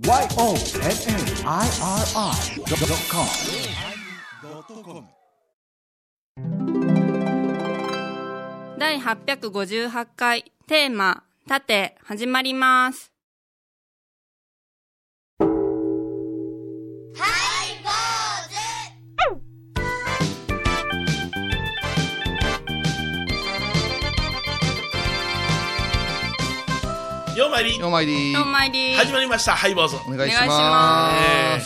YONNIRI.com 第858回テーマ盾始まります。 ようまいりようまいり始まりました。ハイボーズお願いします。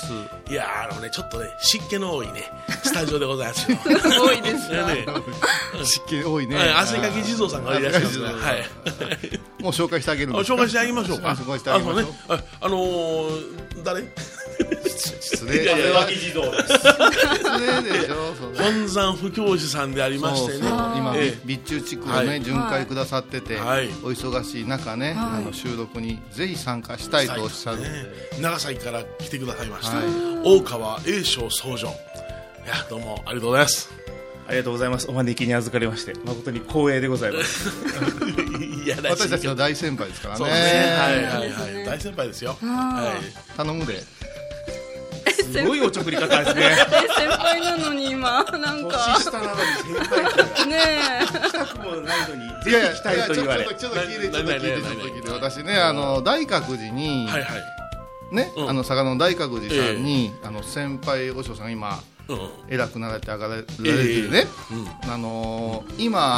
いやーちょっとね湿気の多いねスタジオでございますよ多いですね湿気多いね、 汗かき地蔵さんがいらっしゃいますね、はい、 もう紹介してあげるんですか。 紹介してあげましょうか。 紹介してあげましょう。 誰失礼脇地蔵です。 失礼でしょ。 本山布教師さんでありましてね、 そう今備中地区をね、巡回くださってて、 はい、 お忙しい中ね、収録にぜひ参加したいとおっしゃる、 長崎から来てくださいました、 はい、 大川栄翔総長、いやどうもありがとうございます。 ありがとうございます。お招きに預かりまして誠に光栄でございますいや私たちの大先輩ですからね。 そうですね、はいはいはい、大先輩ですよ、はい、 頼むで。 すごいおちょくり方ですね先輩なのに今なんか年下なのに先輩ってねえしたくもないのにぜひ来たいと言われ、 ちょっと聞いて私ね、大覚寺に、 はいはいね、佐賀の大覚寺さんに、先輩和尚さんが今、偉くなられて上がられてね、今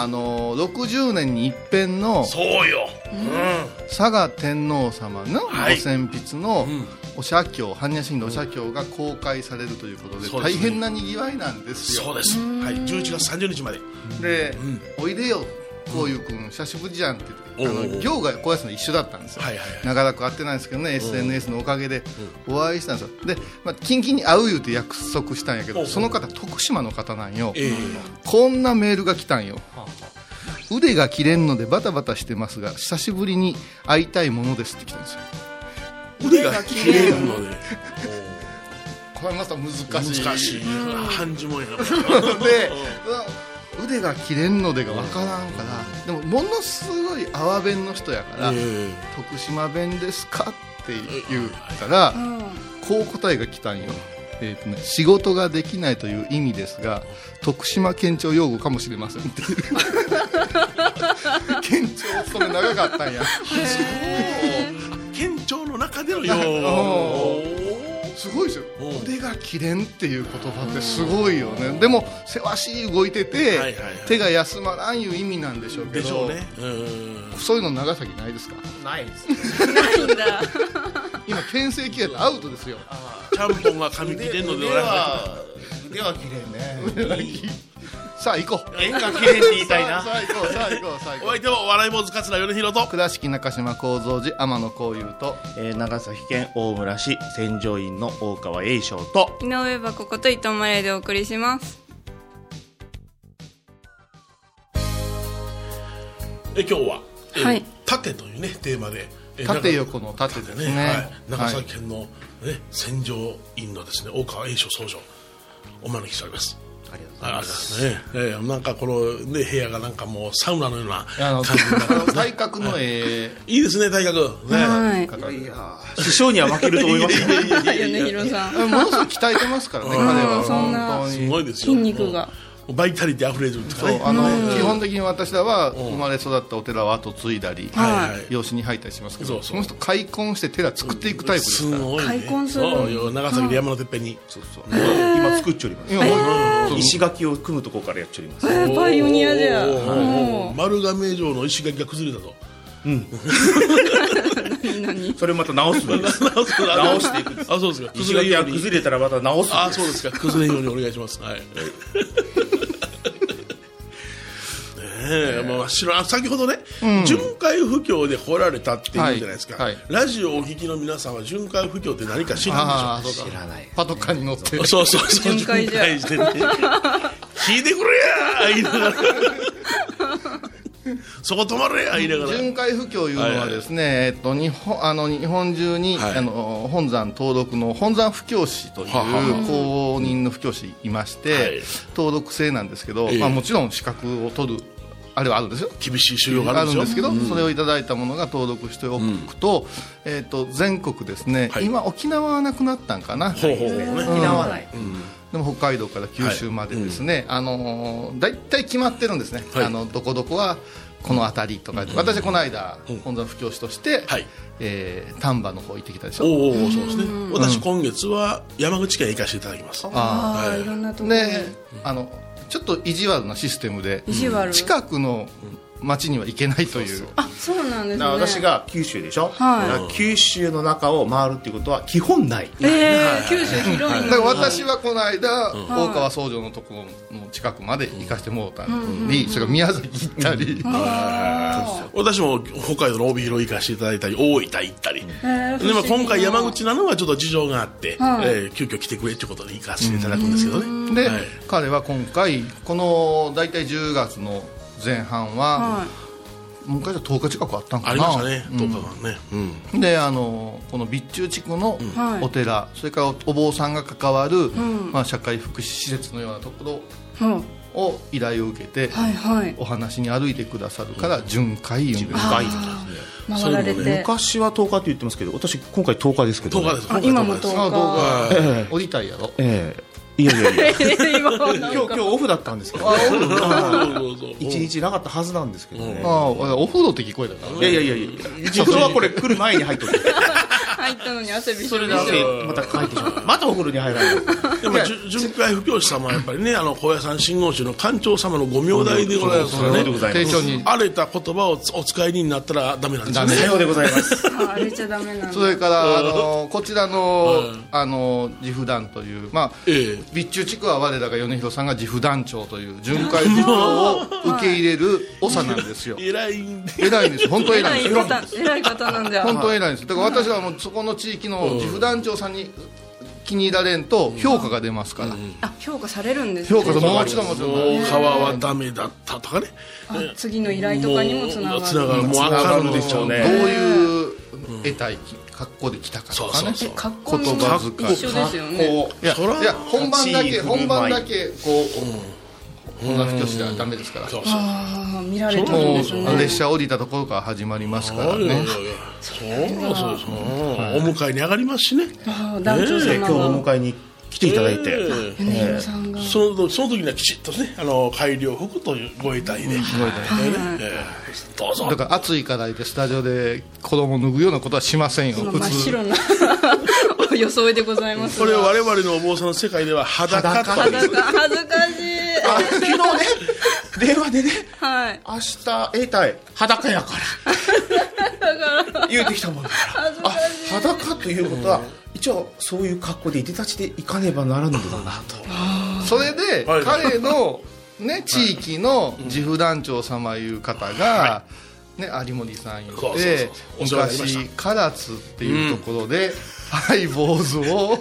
60年に一遍のそうよ、 佐賀天皇様のご選筆のお写経、般若心経お写経が公開されるということで、大変なにぎわいなんですよ。 そうです、はい、11月30日までで、おいでよこういうくん久しぶりじゃんって言って行がこうやつの一緒だったんですよ、長らく会ってないんですけどね、 SNS のおかげでお会いしたんですよ。で、キンキンに会う言うて約束したんやけど、その方徳島の方なんよ、こんなメールが来たんよ。腕が切れんのでバタバタしてますが久しぶりに会いたいものですって来たんですよ。 腕が切れるのでこれまた難しい漢字もやなで腕が切れんのでが分からんから、でもものすごい阿波弁の人やから、徳島弁ですかって言ったら、こう答えが来たんよ。仕事ができないという意味ですが徳島県庁用語かもしれませんっていう県庁勤め長かったんや県庁の中での用語すごいですよ。腕が切れんっていう言葉ってすごいよね。でもせわしい動いてて、手が休まらんいう意味なんでしょうけど、そういうの長崎ないですか。 ないですないんだ今県政機やったらアウトですよ。 ちゃんぽんが髪切れんのでは腕は綺麗ねさあ行こう。 縁が綺麗って言いたいなさあ行こう。 お相手は笑い坊主桂米広と倉敷中島幸三寺天野幸雄と、 長崎県大村市戦場院の大川栄翔と井上箱こと伊藤マレーでお送りします。 今日は、盾というねテーマで縦横の盾ですね、 長崎県の、戦場院のですね大川栄翔総長お招きしております。 ありがとうございます。 なんかこの、部屋がなんかもうサウナのような感じになってますね。 体格のいいですね、体格ね。 いや師匠には負けると思います米広さんものすごく鍛えてますからね彼は。 そんなすごいですよ、 筋肉がバイタリティ溢れるとかね。 基本的に私らは生まれ育ったお寺を後継いだり、養子に入ったりしますけど、その人開墾して寺作っていくタイプですから。 開墾する長崎で山のてっぺんに今作っちょります。石垣を組むとこからやっちょります。 パイオニアじゃ丸亀城の石垣が崩れたと。 それまた直すんです。直していくんです。 あ、そうですか。 石垣が崩れたらまた直すんです。 あ、そうですか。崩れんようにお願いします。はい。先ほどね、巡回布教で掘られたって言うじゃないですか、ラジオをお聞きの皆さんは巡回布教って何か知るんでしょうか。 知らない。 パトカーに乗ってそう巡回してね聞いてくれや言いながらそこ止まれや言いながら。 巡回布教いうのはですね、日本中に、本山登録の本山布教師という公認の布教師いまして、登録制なんですけど、もちろん資格を取るあれはあるんですよ。 厳しい修行があるんですけど、それをいただいたものが登録しておくと、全国ですね、今沖縄はなくなったんかな。 沖縄はない。 でも北海道から九州までですね、だいたい決まってるんですね。どこどこはこの辺りとか、私はこの間本土の布教師として丹波の方行ってきたでしょ。 そうですね。私今月は山口県へ行かせていただきます。 いろんなところでちょっと意地悪なシステムで近くの町には行けないという。 そうなんですね。 私が九州でしょ。九州の中を回るっていうことは基本ない。 九州広いのに。 だから私はこの間大川総城のところの近くまで行かせてもらったり、それから宮崎行ったり。 私も北海道の帯広行かせていただいたり、大分行ったり。でも今回山口なのはちょっと事情があって急遽来てくれってことで行かせていただくんですけどね。 で彼は今回この大体10月の前半は昔は10日近くあったんかな。 ありましたね、10日間ね。 でこの備中地区のお寺、それからお坊さんが関わる社会福祉施設のようなところを依頼を受けてお話に歩いてくださるから巡回言うんです。 回られて昔は10日って言ってますけど、私今回10日ですけど、 今も10日降りたいやろ。 いや今日オフだったんですけど、一日なかったはずなんですけどね。 お風呂って聞こえたから。 いやお風呂はこれ来る前に入っとって入ったのに汗びしょびしょ。 それで汗また帰ってしまう。またお風呂に入らない。 でも巡回布教師様はやっぱりね、高野山真言宗の館長様のご名代でございますからね。 丁重に荒れた言葉をお使いになったらダメなんですよね。 さようでございます。 荒れちゃダメなんだ。 それからこちらの自負団という備中地区は我らが米広さんが自負団長という巡回布教を受け入れる長なんですよ。 偉いんです本当偉いんです。 偉い方なんだよ。 本当偉いんです。だから私はもうそこの地域の自負団長さんに気に入られんと評価が出ますから。 評価されるんですね。 評価もちろん川はダメだったとかね。 次の依頼とかにもつながる。 もう分かるでしょうね。 どういう得体格好で来たかとかね。 格好も一緒ですよね。 いや本番だけこうこんな布教師ではダメですから。 見られてるんですね。 列車降りたところから始まりますからね。 そうお迎えに上がりますしね。 団長様今日お迎えに来ていただいて、 その時にはきちっとね改良服というご遺体でどうぞ。 だから暑いからスタジオで子供脱ぐようなことはしませんよ。 真っ白な装いでございます。 これを我々のお坊さんの世界では裸と恥ずかしい。 昨日ね電話でね、明日永代裸やから言うてきたもんだから裸ということは一応そういう格好でいでたちでいかねばならぬのだなと。 それで彼の地域の自負団長様いう方が有森さん言って昔唐津っていうところでハイボーズを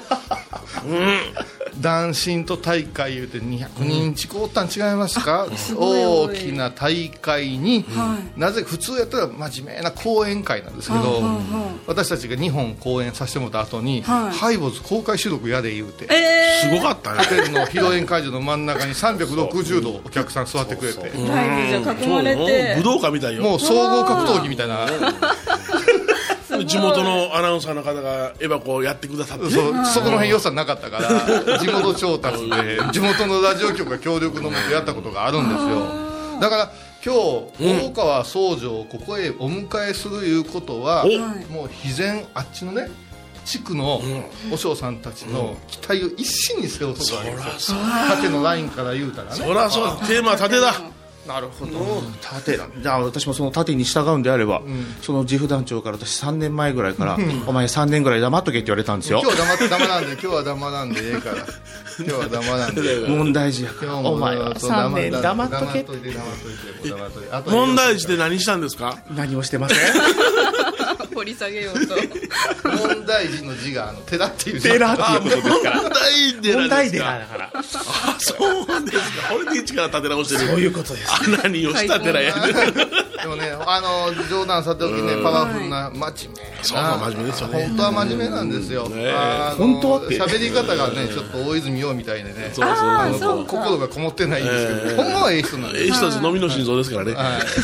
男神と大会言うて200人近おったん違いますか。大きな大会になぜ普通やったら真面目な講演会なんですけど、私たちが2本講演させてもらった後にハイボーズ公開収録やで言うて、 すごかったね。 ホテルの披露宴会場の真ん中に360度お客さん座ってくれて、 囲まれて武道館みたいよ。 もう総合格闘技みたいな。 地元のアナウンサーの方がエバコをやってくださって、 そこの辺予算なかったから地元調達で地元のラジオ局が協力のもとやったことがあるんですよ。だから今日大川総城をここへお迎えするいうことは、もう必然あっちのね地区の和尚さんたちの期待を一身に背負うところなんですよ。縦のラインから言うたらね。 そらそうテーマは縦だ。 なるほど、縦だ。じゃあ私もその縦に従うんであれば、その自負団長から私3年前ぐらいから、お前3年ぐらい黙っとけって言われたんですよ。 今日は黙なんで今日は黙なんでええから今日は黙なんで問題児やからお前は3年黙っとけ。 問題児で何したんですか。 何もしてません。 掘り下げようと。 問題児の字が寺っていう字。 寺っていうことですから。 問題寺だから。 そうですか。これで一から立て直してる。 そういうことです。 何をした寺やねん。 でもね、冗談さておきね、パワフルな真面目な、 そう真面目ですよね。 本当は真面目なんですよ。 本当はって喋り方がねちょっと大泉洋みたいでね、 そう心がこもってないんですけど、ほんまはええ人なんです。 ええ人です。飲みの心臓ですからね。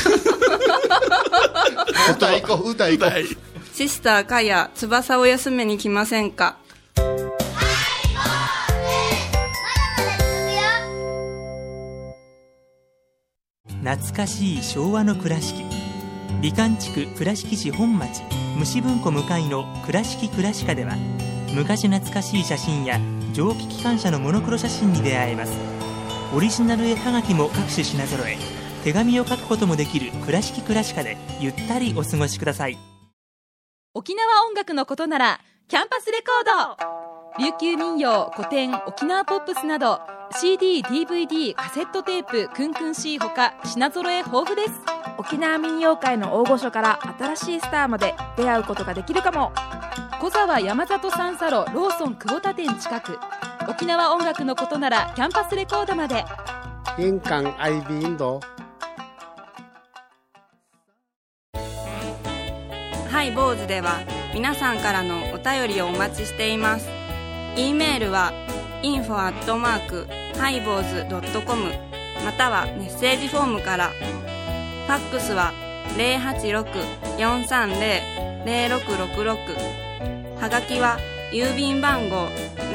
歌いこう。 シスターかや翼を休めに来ませんか。 懐かしい昭和の倉敷、美観地区倉敷市本町虫文庫向かいの倉敷倉歯科では、昔懐かしい写真や蒸気機関車のモノクロ写真に出会えます。オリジナル絵はがきも各種品揃え、手紙を書くこともできる倉敷倉歯科でゆったりお過ごしください。 沖縄音楽のことならキャンパスレコード、琉球民謡、古典、沖縄ポップスなど CD、DVD、カセットテープ、クンクン C ほか品揃え豊富です。 沖縄民謡界の大御所から新しいスターまで出会うことができるかも。 小沢山里三佐路ローソン久保田店近く。沖縄音楽のことならキャンパスレコードまで。 玄関アイビーンド。 ハイボーズでは皆さんからのお便りをお待ちしています。 E メールは info@highboz.com またはメッセージフォームから。ファックスは 086-430-0666、 はがきは郵便番号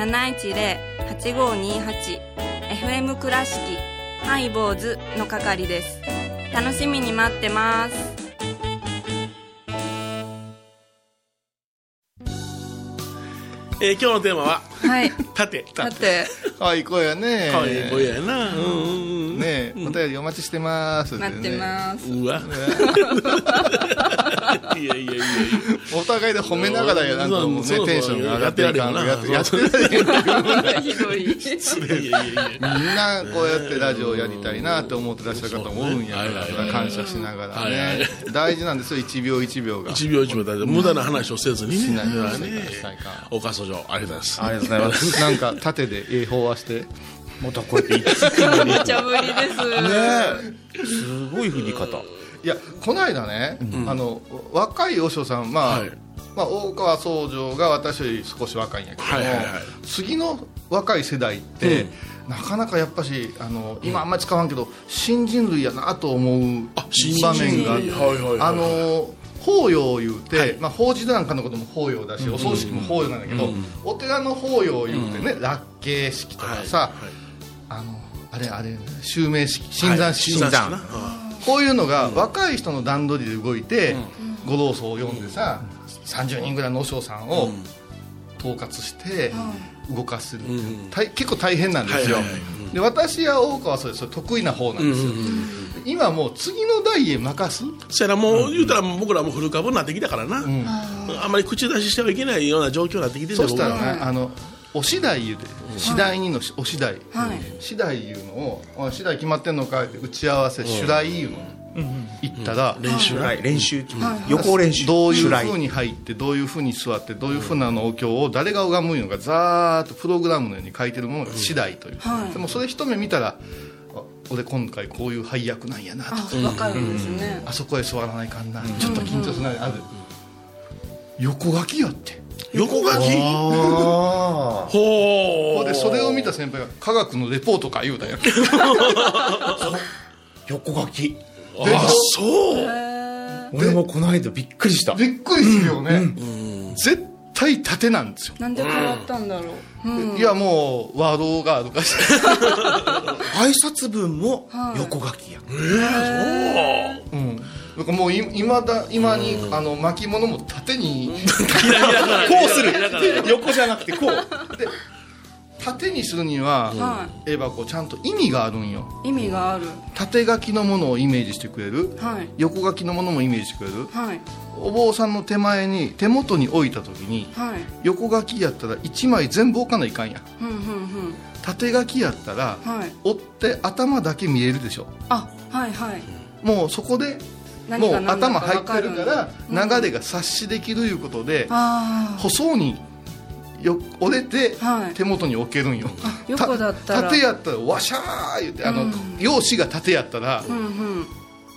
710-8528 FM 倉敷ハイボーズの係です。楽しみに待ってます。 今日のテーマは、 はい、 縦。 縦。 かわいい声やね。 かわいい声やな。 ねえ、お便りお待ちしてます。 待ってます。 うわ。いや。 お互いで褒めながらやなんかもうね、テンションが上がっていかんのやってられへん。 ひどい。 失礼。みんなこうやってラジオやりたいなって思ってらっしゃる方も多いんやから、感謝しながらね。大事なんですよ、1秒1秒が。 1秒1秒大事。無駄な話をせずにね。おかそ上ありがとうございます。 ありがとうございます。なんか縦で法話してまたこうやって無茶ぶりですね。すごい振り方。 いや、この間ね、若い和尚さん、大川宗丈が私より少し若いんやけども、次の若い世代って、なかなかやっぱし今あんまり使わんけど新人類やなと思う場面があって、法要言うて、法事なんかのことも法要だし、お葬式も法要なんだけど、お寺の法要言うてね、落慶式とかさ、あれ襲名式、新山式、こういうのが若い人の段取りで動いて、ご老僧を呼んでさ、30人ぐらいの和尚さんを統括して動かす、結構大変なんですよ。で、私は大川はそれ得意な方なんですよ。今もう次の代へ任す。 そやらもう言うたら僕らもフル株になってきたからな、あんまり口出ししてはいけないような状況になってきてるんだ。 そしたらね、お次第言うて、次第にのお次第、次第言うのを、次第決まってんのかって打ち合わせ、主題言うの行ったら、 練習予行練習、 どういう風に入ってどういう風に座ってどういう風なお経を誰が拝むのかざーっとプログラムのように書いてるものが次第という、でもそれ一目見たら、俺今回こういう配役なんやなとか、 分かるんですね。 あそこへ座らないかんな、ちょっと緊張するな、横書きやって。 横書き。 ほうでそれを見た先輩が科学のレポートか言うたんや。 横書き。 そう。 俺もこの間びっくりした。 びっくりするよね。絶対縦なんですよ。 なんで変わったんだろう。 いや、もう和道があるかし挨拶文も横書きや。 そう。もう今に巻物も縦にこうする。横じゃなくてこう。 で縦にするには、こうちゃんと意味があるんよ。 意味がある。 縦書きのものをイメージしてくれる、横書きのものもイメージしてくれる、お坊さんの手元に置いた時に、横書きやったら1枚全部置かないかんや、縦書きやったら、折って頭だけ見えるでしょ。もうそこでもう頭入ってるから流れが察しできるいうことで、細うに折れて手元に置けるんよ。 横だったら縦やったらワシャー言って、用紙が縦やったら、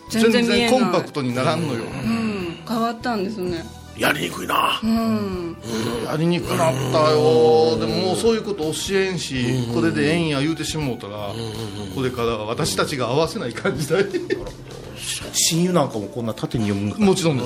全然コンパクトにならんのよ、 変わったんですね。 やりにくいな、 やりにくくなったよ。でももうそういうこと教えんし、これでええんや言うてしもうたら、これから私たちが合わせない感じだよ。 親友なんかもこんな縦に読むのか。 もちろんです。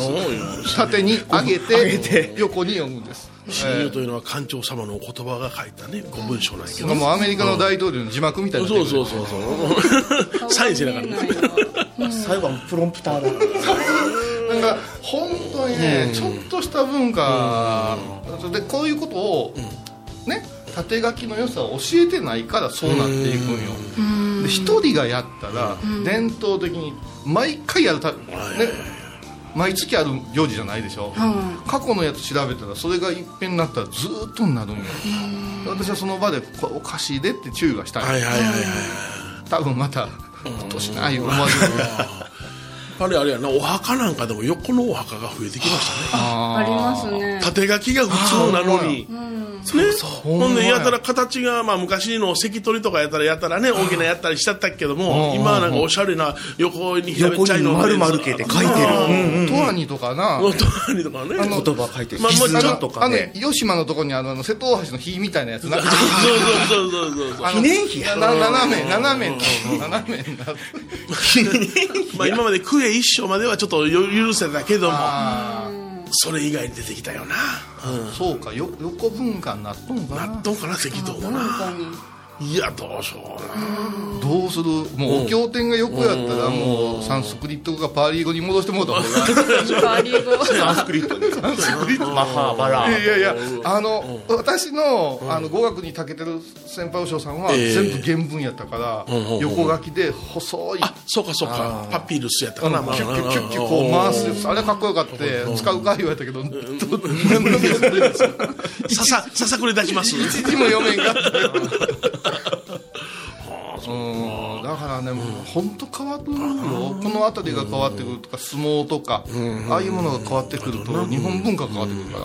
縦に上げて横に読むんです。 親友というのは艦長様のお言葉が書いたね、ご文章なんやけど、 もうアメリカの大統領の字幕みたいな、 そうサインしてなかった最後はプロンプターだ。 なんか本当にね、ちょっとした文化でこういうことをね、縦書きの良さを教えてないからそうなっていくんよ。で一人がやったら伝統的に毎回やるね、毎月ある行事じゃないでしょ、過去のやつ調べたらそれが一遍になったらずっとになるんよ。私はその場でこれおかしいでって注意がしたい、多分また今年ない思わずあれやな、お墓なんかでも横のお墓が増えてきましたね。 ありますね。 縦書きが普通なのに、ほんでやたら形が、昔の関取とかやったらね、大きなやったりしちゃったけども、今はなんかおしゃれな横に平べっちゃいの丸々系で書いてる。 トワニとかな、 トワニとかね、 言葉書いてる。絆とかね、 吉島のとこに瀬戸大橋の碑みたいなやつな、 そう記念碑や斜めになる今までクエ一章まではちょっと許せたけども、それ以外に出てきたよな。 そうか、横文化になっとんかな。 なっとんかな、赤道もな。いや、どうしような。 どうする。もうお経典が横やったらもうサンスクリットがパーリー語に戻してもらった方がパーリー語サンスクリットでマハーバラ。 いや私の語学に長けてる先輩お嬢さんは全部原文やったから横書きで細い、 そうかパピルスやったかな、 キュッキュッキュッキュッこう回すやつ、あれかっこよかって使うか言われたけどささくれ出します。 一字も読めんかっただからね、本当変わるよ。この辺りが変わってくるとか、相撲とかああいうものが変わってくると日本文化が変わってくるから。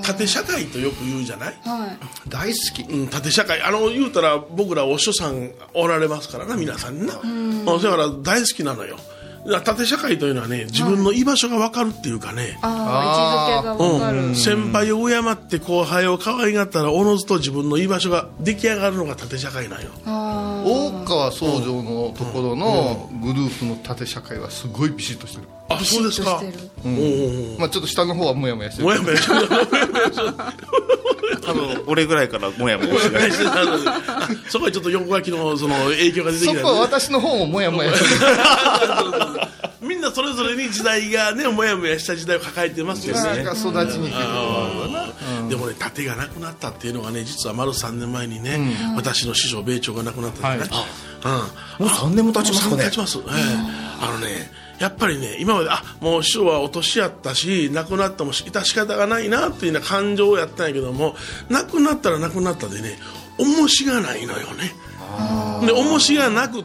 縦社会とよく言うじゃない、 大好き、 縦社会。言うたら僕らお師匠さんおられますからな、皆さんにな、だから大好きなのよ。縦社会というのはね、自分の居場所が分かるっていうかね、 位置づけが分かる、 先輩を敬って後輩を可愛がったらおのずと自分の居場所が出来上がるのが縦社会なんよ。 大川総城のところのグループの縦社会はすごいビシッとしてる。 あ、そうですか。 ちょっと下の方はモヤモヤしてる。 モヤモヤしてる。 多分俺ぐらいからモヤモヤしてる。 そこはちょっと横書きのその影響が出てきた。 そこは私の方もモヤモヤしてる。 みんなそれぞれに時代がね、モヤモヤした時代を抱えてますよね。 なんか育ちにくいでもね、縦がなくなったっていうのがね、実は丸3年前にね、私の師匠米朝が亡くなったんですね。 もう3年も経ちますかね。 経ちます。やっぱりね、今までもう師匠はお年やったし亡くなっても致し方がないなっていうような感情をやったんやけども、亡くなったら亡くなったでね、重しがないのよね。で重しがなくって、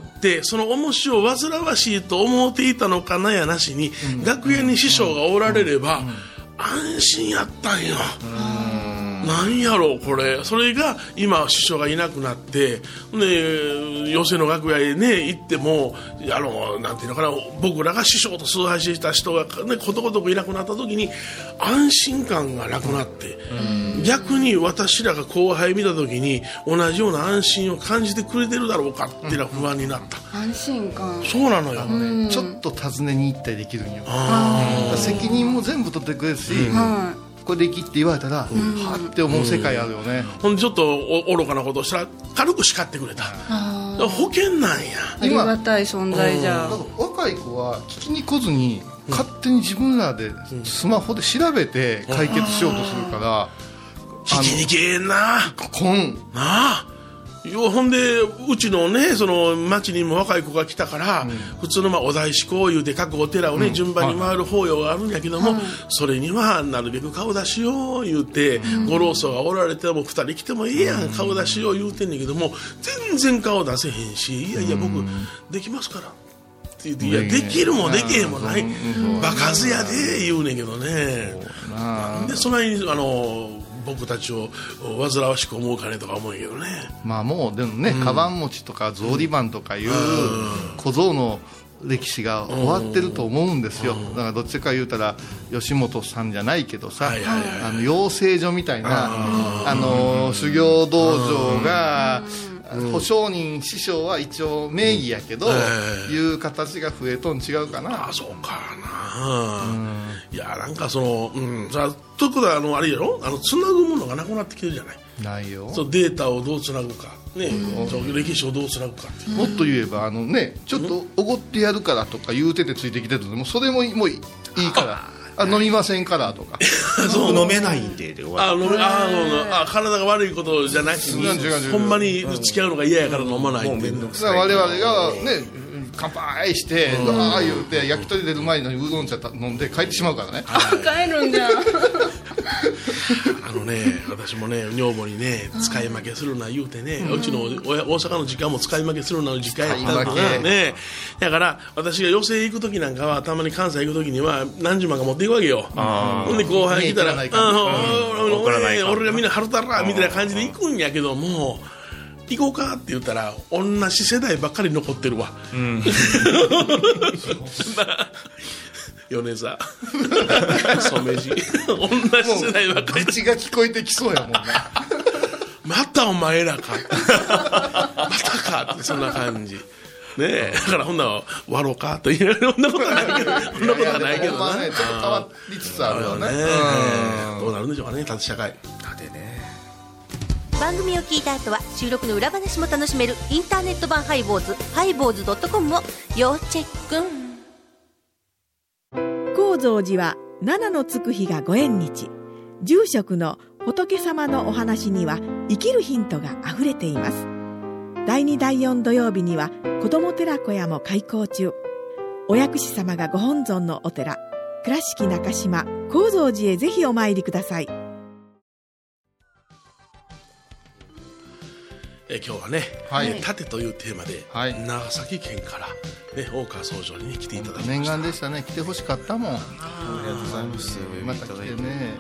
その重しを煩わしいと思っていたのかなやなしに、楽屋に師匠がおられれば安心やったんよ。なんやろうこれ。それが今師匠がいなくなって、で寄席の楽屋へね行っても、なんていうのかな、僕らが師匠と崇拝していた人がねことごとくいなくなった時に安心感がなくなって、逆に私らが後輩見た時に同じような安心を感じてくれてるだろうかっていうのは不安になった。 安心感。 そうなのよ。 ちょっと尋ねに行ったりできるんよ。責任も全部取ってくれるし、これできって言われたら、はって思う世界あるよね。 ほんでちょっと愚かなことをしたら軽く叱ってくれた。保険なんや。 ありがたい存在じゃ。 若い子は聞きに来ずに勝手に自分らでスマホで調べて解決しようとするから、 聞きにけえんな。なあ。ほんでうちのね、その町にも若い子が来たから、普通のお大師講いうて各お寺をね、順番に回る法要があるんやけども、それにはなるべく顔出しよう言うて、ご老僧がおられても2人来てもいいやん、顔出しよう言うてんねんけども、全然顔出せへんし、いや僕できますからって言って、いやできるもできへんもない、場数やで言うねんけどね。でそないに僕たちを煩わしく思うかねとか思うけどね。 もうでもね、カバン持ちとか草履番とかいう小僧の歴史が終わってると思うんですよ。だからどっちか言うたら吉本さんじゃないけどさ、養成所みたいな修行道場が保証人師匠は一応名義やけど、いう形が増えとん違うかな。 そうかな。いやなんかそのということはあれやろ、つなぐものがなくなってきてるじゃない。 ないよ。 そうデータをどうつなぐかね、歴史をどうつなぐかっていう。 もっと言えばちょっとおごってやるからとか言うててついてきてるのもそれももういいから飲みませんからとかそう飲めないんで終わり。 体が悪いことじゃなくてほんまに付き合うのが嫌やから飲まないっていう。 我々がね乾杯してわー言うて焼き鳥出る前にうどん茶飲んで帰ってしまうからね。 帰るんじゃん。 私もね女房にね使い負けするな言うてね、うちの大阪の実家も使い負けするなの実家やったんだね。だから私が寄席行く時なんかはたまに関西行く時には何十万か持っていくわけよ。ほんで後輩来たら俺がみんな払ったらみたいな感じで行くんやけども、行こうかって言ったら同じ世代ばっかり残ってるわ。米座染地同じ世代ばっかり。 口が聞こえてきそうやもんな。 またお前らかまたかってそんな感じね。だからほんなら割ろうかと言う。そんなことはないけどそんなことはないけどな。 ちょっと変わりつつあるよね。 どうなるんでしょうかね、縦社会。 縦ね。 番組を聞いた後は収録の裏話も楽しめるインターネット版ハイボーズ.com を要チェック。 高蔵寺は七のつく日がご縁日。住職の仏様のお話には生きるヒントがあふれています。第2第4土曜日には子ども寺小屋も開校中。お薬師様がご本尊のお寺、倉敷中島・高蔵寺へぜひお参りください。 今日はね、盾というテーマで、長崎県から、大川総長に、来ていただきました。 念願でしたね。来てほしかったもん。ありがとうございます。 また来てね。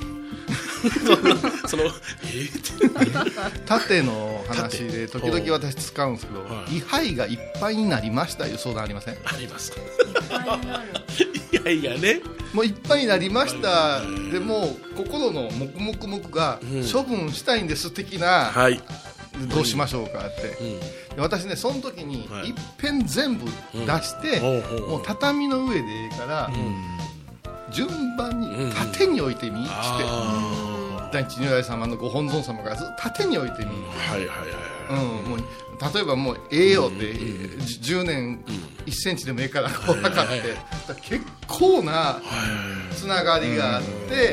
盾の話で時々私使うんですけど、位牌がいっぱいになりましたいう相談ありません？ あります。位牌がね、 もういっぱいになりました。でも心の黙々が処分したいんです的な。どうしましょうかって、私ねその時にいっぺん全部出して、もう畳の上でいいから、順番に縦に置いてみって大地如来様のご本尊様がずっと縦に置いてみ、もう例えばもうよって10年1センチでもからこう測って結構なつながりがあって、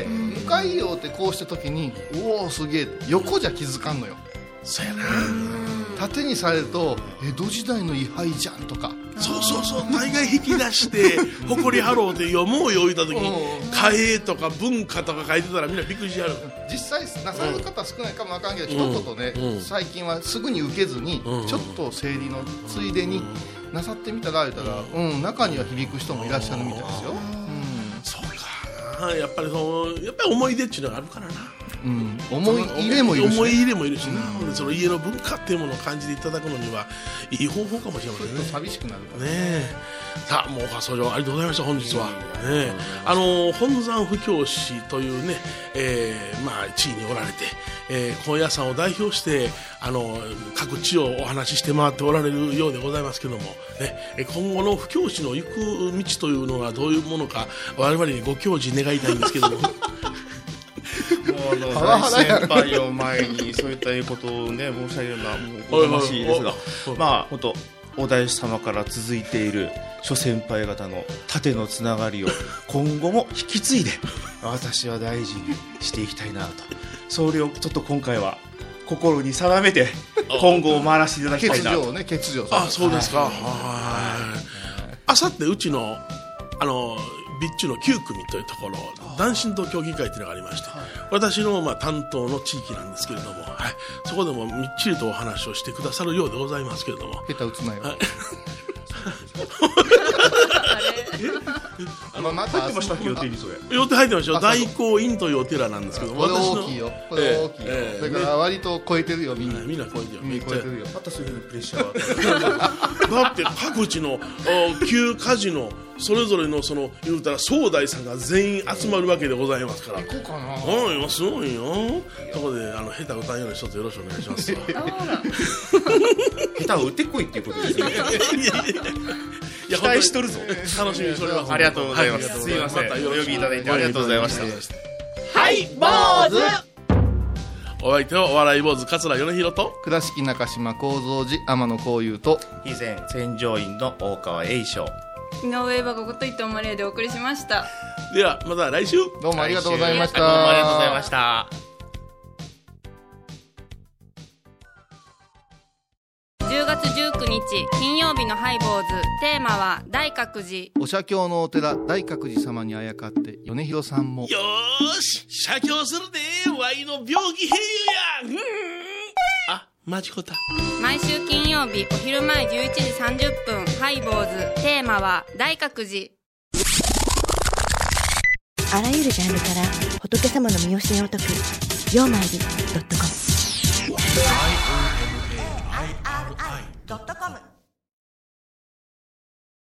向かいよってこうした時におおすげえ横じゃ気づかんのよ。 そうやな。 縦にされると江戸時代の位牌じゃんとか、 そう大概引き出して誇りハローで読もうよ言った時に貨幣とか文化とか書いてたらみんなびっくりしやる。 実際なさる方少ないかもわかんけど、一言ね、最近はすぐに受けずにちょっと整理のついでになさってみたら言ったら、中には響く人もいらっしゃるみたいですよ。 そうか、やっぱり思い出っていうのがあるからな。 思い入れもいるし、 思い入れもいるしな。その家の文化っていうものを感じていただくのにはいい方法かもしれませんね。 ちょっと寂しくなるからね。さあもう大川総長ありがとうございました。本日は本山布教師というね、地位におられて、高野山を代表して各地をお話しして回っておられるようでございますけども、今後の布教師の行く道というのはどういうものか我々にご教示願いたいんですけども大先輩を前にそういったことをね申し上げるのはもうおこがましいですが、本当お大師様から続いている諸先輩方の縦のつながりを今後も引き継いで私は大事にしていきたいなと、それをちょっと今回は心に定めて今後を回らせていただきたいなと。 欠場。 そうですか。あさってうちの備中の9組というところ男神道協議会というのがありまして、私の担当の地域なんですけれども、そこでもみっちりとお話をしてくださるようでございますけれども。 下手打つなよ。 また入ってましたっけ予定にそれ。 予定入ってましたよ。大光院というお寺なんですけど、 これ大きいよ。これ大きいよ。だから割と超えてるよみんな。 みんな超えてるよ。 みんな超えてるよ。 またそういうプレッシャー。 だって各地の旧カジノそれぞれのその言うたら総大さんが全員集まるわけでございますから。 行こうかな。 すごいよ。そこで下手歌うように一つよろしくお願いします。 下手を打ってこいっていうことですね。 いや期待しとるぞ。楽しみにしております。 ありがとうございます。すいません。お呼びいただいてありがとうございました。 はい坊主。 お相手はお笑い坊主桂米広と倉敷中島幸三寺天野幸雄と以前戦場員の大川栄翔井上バカこと伊藤マリアでお送りしました。 ではまた来週。 どうもありがとうございました。 どうもありがとうございました。 10月19日金曜日のハイボーズ、テーマは大覚寺。 お写経のお寺大覚寺様にあやかって米広さんもよーし写経するでワイの病気併誘や。あ、マジコタ。 毎週金曜日お昼前11時30分ハイボーズ、テーマは大覚寺。 あらゆるジャンルから仏様の身教えを解くようまいり.com。